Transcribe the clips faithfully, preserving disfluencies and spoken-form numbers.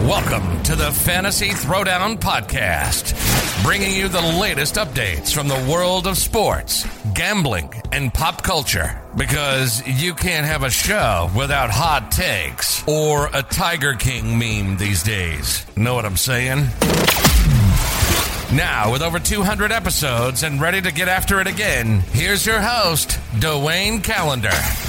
Welcome to the Fantasy Throwdown Podcast, bringing you the latest updates from the world of sports, gambling, and pop culture. Because you can't have a show without hot takes or a Tiger King meme these days. Know what I'm saying? Now, with over two hundred episodes and ready to get after it again, here's your host, Dwayne Callender.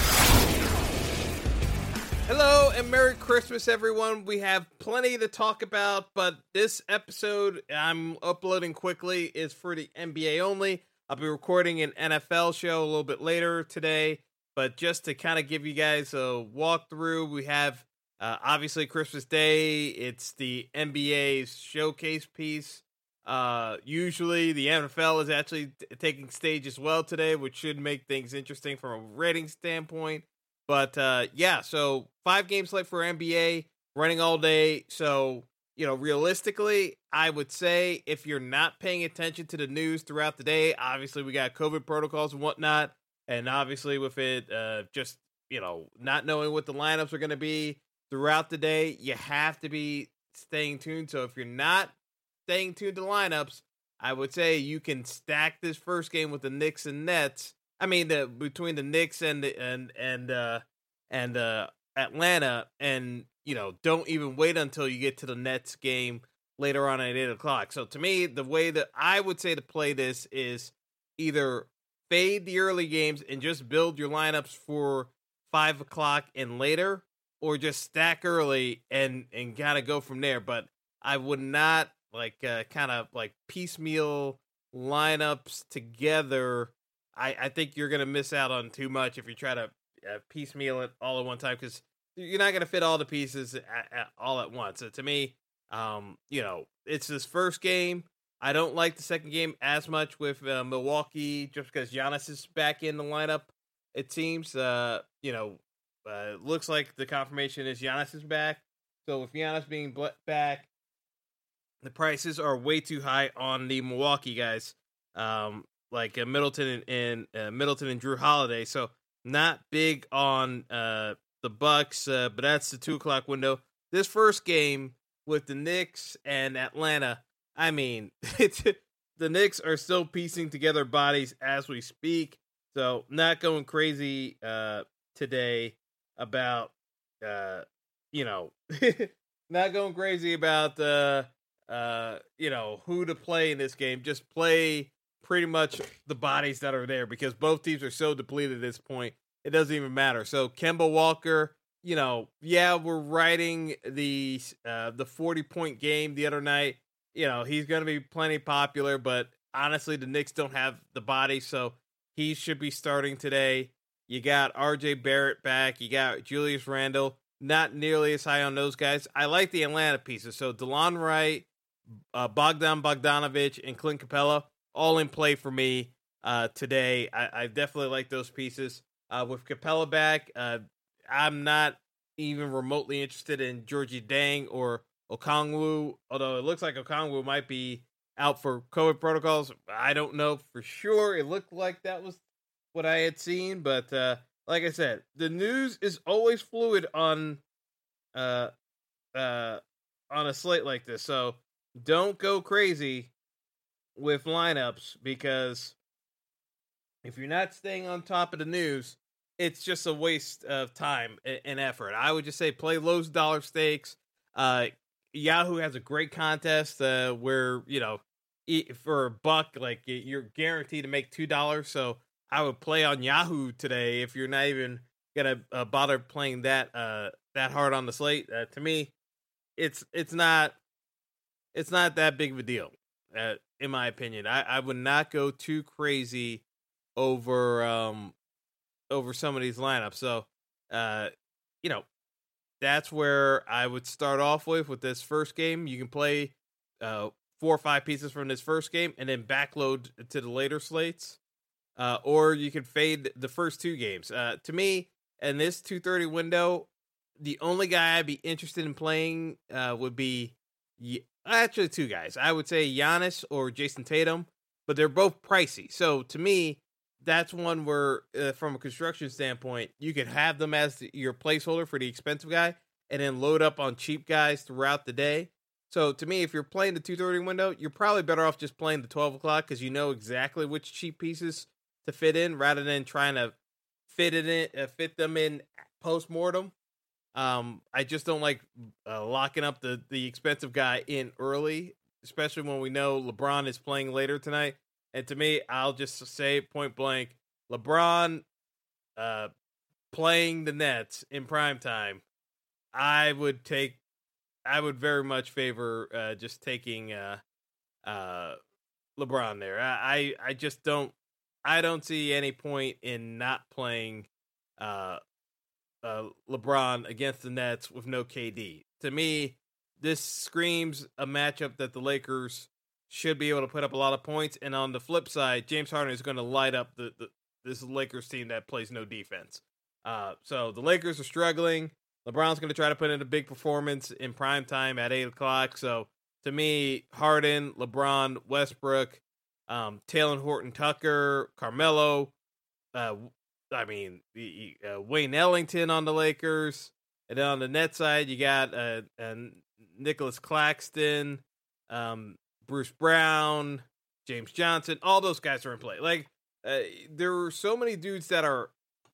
Hello and Merry Christmas, everyone. We have plenty to talk about, but this episode I'm uploading quickly is for the N B A only. I'll be recording an N F L show a little bit later today, but just to kind of give you guys a walkthrough, we have uh, obviously Christmas Day. It's the N B A's showcase piece. Uh, usually the N F L is actually t- taking stage as well today, which should make things interesting from a rating standpoint. But, uh, yeah, so five games left for N B A, running all day. So, you know, realistically, I would say if you're not paying attention to the news throughout the day, obviously we got COVID protocols and whatnot. And obviously with it, uh, just, you know, not knowing what the lineups are going to be throughout the day, you have to be staying tuned. So if you're not staying tuned to lineups, I would say you can stack this first game with the Knicks and Nets. I mean, the between the Knicks and the, and and uh, and uh, Atlanta, and you know, don't even wait until you get to the Nets game later on at eight o'clock. So to me, the way that I would say to play this is either fade the early games and just build your lineups for five o'clock and later, or just stack early and and kind of go from there. But I would not like uh, kind of like piecemeal lineups together. I, I think you're going to miss out on too much if you try to uh, piecemeal it all at one time, because you're not going to fit all the pieces at, at, all at once. So to me, um, you know, it's this first game. I don't like the second game as much with uh, Milwaukee, just because Giannis is back in the lineup, it seems. Uh, you know, uh, it looks like the confirmation is Giannis is back. So with Giannis being b- back, the prices are way too high on the Milwaukee guys. Um, like uh, Middleton and, and uh, Middleton and Drew Holiday. So not big on uh, the Bucks, uh, but that's the two o'clock window. This first game with the Knicks and Atlanta, I mean, it's, the Knicks are still piecing together bodies as we speak. So not going crazy uh, today about, uh, you know, not going crazy about, uh, uh, you know, who to play in this game. Just play pretty much the bodies that are there, because both teams are so depleted at this point, it doesn't even matter. So Kemba Walker, you know, yeah, we're riding the uh, the forty-point game the other night. You know, he's going to be plenty popular, but honestly, the Knicks don't have the body, so he should be starting today. You got R J Barrett back. You got Julius Randle. Not nearly as high on those guys. I like the Atlanta pieces. So DeLon Wright, uh, Bogdan Bogdanovic, and Clint Capella, all in play for me uh, today. I, I definitely like those pieces. Uh, with Capella back, uh, I'm not even remotely interested in Georgie Dang or Okongwu, although it looks like Okongwu might be out for COVID protocols. I don't know for sure. It looked like that was what I had seen, but uh, like I said, the news is always fluid on uh, uh, on a slate like this, so don't go crazy with lineups, because if you're not staying on top of the news, it's just a waste of time and effort. I would just say play low dollar stakes. Uh, Yahoo has a great contest uh, where, you know, for a buck, like you're guaranteed to make two dollars. So I would play on Yahoo today if you're not even gonna uh, bother playing that uh, that hard on the slate. Uh, to me, it's it's not it's not that big of a deal. Uh, in my opinion, I, I would not go too crazy over um over some of these lineups. So, uh, you know, that's where I would start off with with this first game. You can play uh four or five pieces from this first game and then backload to the later slates, uh, or you can fade the first two games. Uh, to me, in this two thirty window, the only guy I'd be interested in playing uh would be. Actually, two guys. I would say Giannis or Jason Tatum, but they're both pricey. So to me, that's one where, uh, from a construction standpoint, you could have them as the, your placeholder for the expensive guy, and then load up on cheap guys throughout the day. So to me, if you're playing the two thirty window, you're probably better off just playing the twelve o'clock because you know exactly which cheap pieces to fit in rather than trying to fit it in, uh, fit them in post-mortem. Um, I just don't like uh, locking up the, the expensive guy in early, especially when we know LeBron is playing later tonight. And to me, I'll just say point blank, LeBron uh, playing the Nets in prime time, I would take, I would very much favor uh, just taking uh, uh, LeBron there. I, I just don't, I don't see any point in not playing uh, uh, LeBron against the Nets with no K D. To me, this screams a matchup that the Lakers should be able to put up a lot of points. And on the flip side, James Harden is going to light up the, the this Lakers team that plays no defense. Uh, so the Lakers are struggling. LeBron's going to try to put in a big performance in prime time at eight o'clock. So to me, Harden, LeBron, Westbrook, um, Talen Horton-Tucker, Carmelo, uh, I mean, uh, Wayne Ellington on the Lakers. And then on the net side, you got uh, uh, Nicholas Claxton, um, Bruce Brown, James Johnson. All those guys are in play. Like, uh, there are so many dudes that are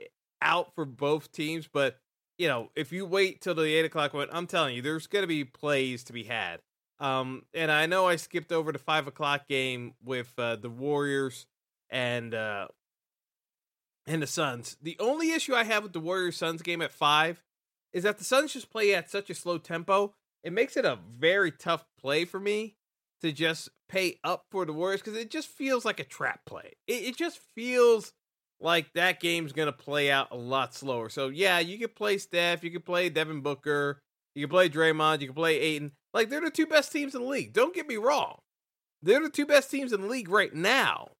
out for both teams, but you know, if you wait till the eight o'clock one, I'm telling you, there's going to be plays to be had. Um, and I know I skipped over the five o'clock game with uh, the Warriors and uh, and the Suns. The only issue I have with the Warriors Suns game at five is that the Suns just play at such a slow tempo. It makes it a very tough play for me to just pay up for the Warriors because it just feels like a trap play. It, it just feels like that game's going to play out a lot slower. So, yeah, you could play Steph, you could play Devin Booker, you can play Draymond, you can play Ayton. Like, they're the two best teams in the league. Don't get me wrong. They're the two best teams in the league right now.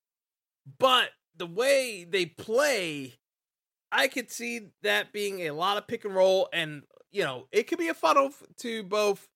But the way they play, I could see that being a lot of pick and roll. And, you know, it could be a funnel to both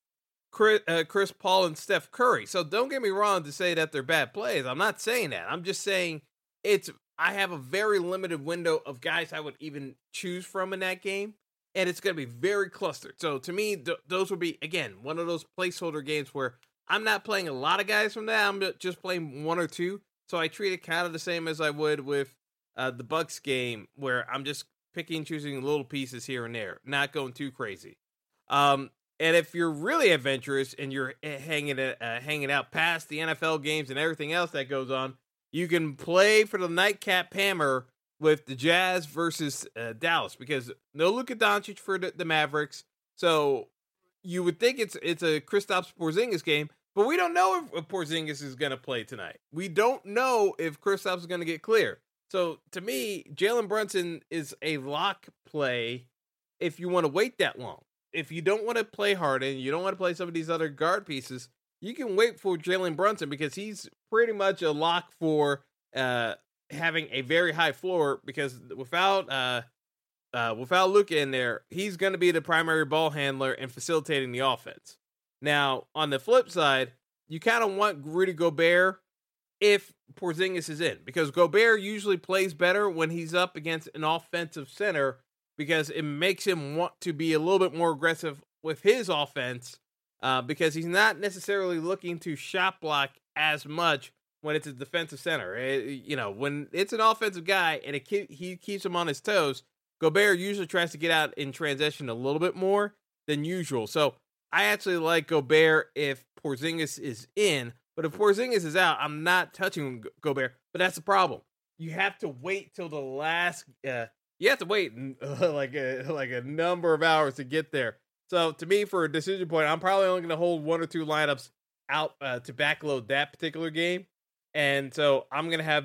Chris, uh, Chris Paul and Steph Curry. So don't get me wrong to say that they're bad plays. I'm not saying that. I'm just saying it's... I have a very limited window of guys I would even choose from in that game, and it's going to be very clustered. So to me, th- those would be, again, one of those placeholder games where I'm not playing a lot of guys from that. I'm just playing one or two. So I treat it kind of the same as I would with uh, the Bucks game, where I'm just picking and choosing little pieces here and there, not going too crazy. Um, and if you're really adventurous and you're hanging, uh, hanging out past the N F L games and everything else that goes on, you can play for the nightcap hammer with the Jazz versus uh, Dallas because no Luka Doncic for the, the Mavericks. So you would think it's it's a Kristaps Porzingis game, but we don't know if, if Porzingis is going to play tonight. We don't know if Kristaps is going to get clear. So to me, Jalen Brunson is a lock play if you want to wait that long. If you don't want to play Harden, you don't want to play some of these other guard pieces, you can wait for Jalen Brunson because he's pretty much a lock for uh, having a very high floor because without uh, uh, without Luka in there, he's going to be the primary ball handler and facilitating the offense. Now, on the flip side, you kind of want Rudy Gobert if Porzingis is in because Gobert usually plays better when he's up against an offensive center because it makes him want to be a little bit more aggressive with his offense. Uh, because he's not necessarily looking to shot block as much when it's a defensive center. It, you know, when it's an offensive guy and it keep, he keeps him on his toes, Gobert usually tries to get out in transition a little bit more than usual. So I actually like Gobert if Porzingis is in, but if Porzingis is out, I'm not touching Gobert. But that's the problem. You have to wait till the last. Uh, you have to wait uh, like a like a number of hours to get there. So to me, for a decision point, I'm probably only going to hold one or two lineups out uh, to backload that particular game. And so I'm going to have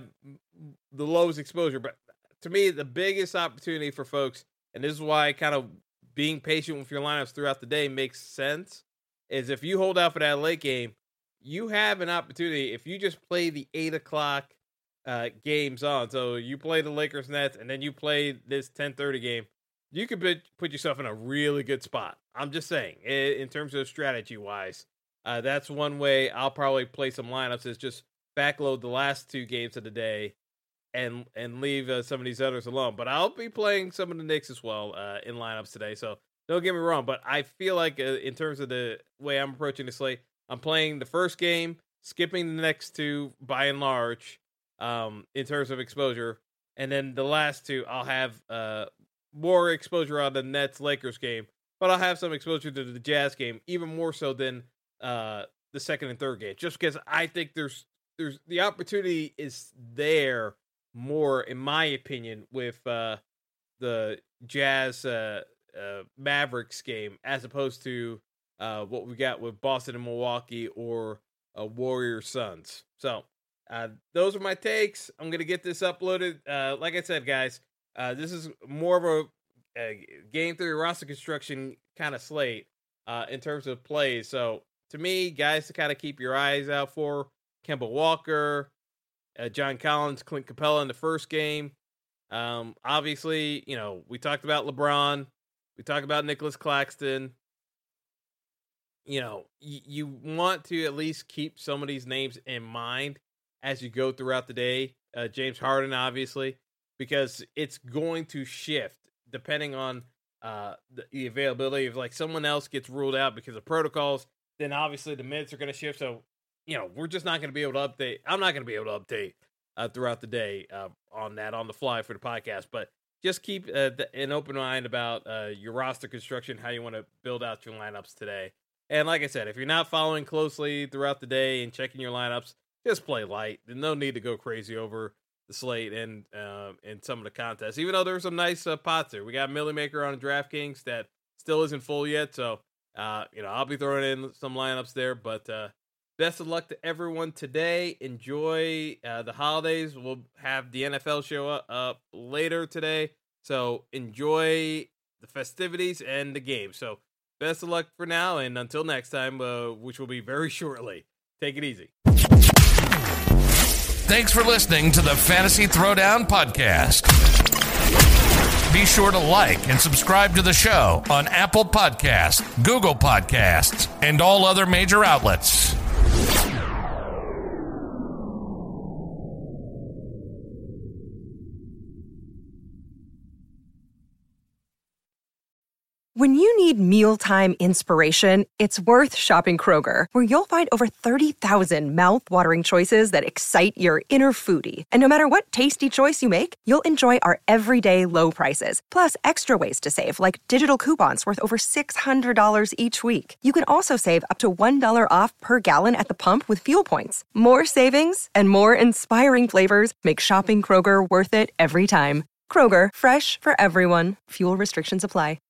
the lowest exposure. But to me, the biggest opportunity for folks, and this is why kind of being patient with your lineups throughout the day makes sense, is if you hold out for that late game, you have an opportunity. If you just play the eight o'clock uh, games on, so you play the Lakers Nets, and then you play this ten thirty game, you could put, put yourself in a really good spot. I'm just saying, in, in terms of strategy-wise, uh, that's one way I'll probably play some lineups is just backload the last two games of the day and and leave uh, some of these others alone. But I'll be playing some of the Knicks as well uh, in lineups today. So Don't get me wrong, but I feel like uh, in terms of the way I'm approaching the slate, I'm playing the first game, skipping the next two by and large, um, in terms of exposure, and then the last two I'll have uh, more exposure on the Nets-Lakers game, but I'll have some exposure to the Jazz game, even more so than uh, the second and third game, just because I think there's there's the opportunity is there more, in my opinion, with uh, the Jazz. Uh, Uh, Mavericks game as opposed to uh, what we got with Boston and Milwaukee or uh, Warriors Suns. So uh, those are my takes. I'm going to get this uploaded. Uh, like I said, guys, uh, this is more of a, a game theory roster construction kind of slate uh, in terms of plays. So to me, guys to kind of keep your eyes out for: Kemba Walker, uh, John Collins, Clint Capella in the first game. Um, obviously, you know, we talked about LeBron. We talk about Nicholas Claxton. You know, y- you want to at least keep some of these names in mind as you go throughout the day. Uh, James Harden, obviously, because it's going to shift depending on uh, the, the availability. If like someone else gets ruled out because of protocols, then obviously the minutes are going to shift. So, you know, we're just not going to be able to update. I'm not going to be able to update uh, throughout the day uh, on that on the fly for the podcast, but just keep uh, an open mind about uh, your roster construction, how you want to build out your lineups today. And like I said, if you're not following closely throughout the day and checking your lineups, just play light. There's no need to go crazy over the slate and uh, and some of the contests. Even though there's some nice uh, pots there. We got Millie Maker on DraftKings that still isn't full yet. So, uh, you know, I'll be throwing in some lineups there. But uh, best of luck to everyone today. Enjoy uh, the holidays. We'll have the N F L show up, up later today. So enjoy the festivities and the game. So best of luck for now. And until next time, uh, which will be very shortly, take it easy. Thanks for listening to the Fantasy Throwdown Podcast. Be sure to like and subscribe to the show on Apple Podcasts, Google Podcasts, and all other major outlets. When you need mealtime inspiration, it's worth shopping Kroger, where you'll find over thirty thousand mouth-watering choices that excite your inner foodie. And no matter what tasty choice you make, you'll enjoy our everyday low prices, plus extra ways to save, like digital coupons worth over six hundred dollars each week. You can also save up to one dollar off per gallon at the pump with fuel points. More savings and more inspiring flavors make shopping Kroger worth it every time. Kroger, fresh for everyone. Fuel restrictions apply.